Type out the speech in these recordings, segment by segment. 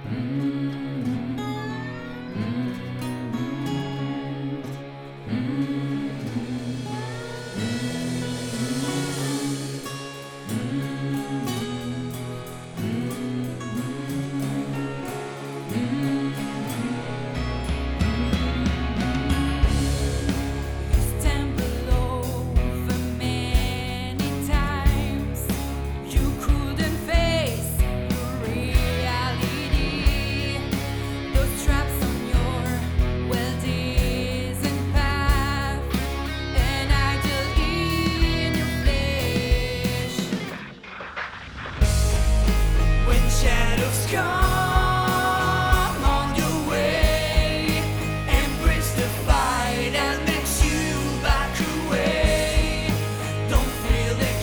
Shadows come on your way, embrace the fight and makes you back away. Don't feel it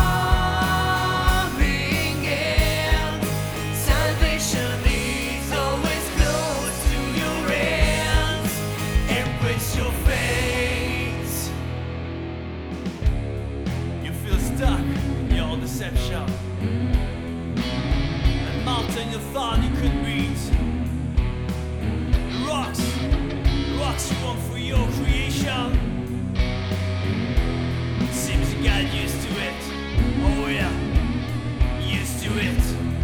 coming in. Salvation is always close to your hands. Embrace your fate. You feel stuck in your deception. Mountain you thought you could reach. The rocks you want for your creation. Seems you got used to it. Oh yeah, used to it.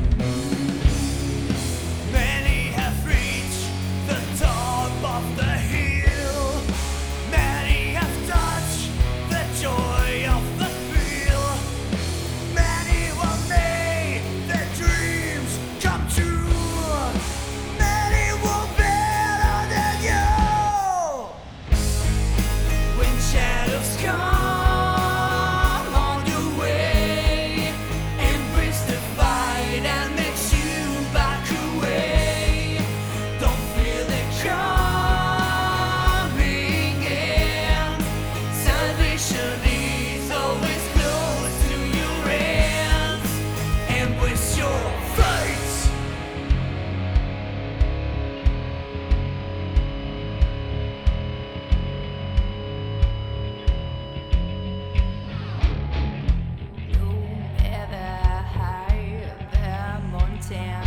Many have reached the top of the hill. Many have touched the joy of the thrill. Many will make their dreams come true. Many will better than you. When shadows come on your way, embrace the fight and makes you back away. Don't feel it coming in. Salvation is always close to your hands. Embrace your fate. No matter how the mountain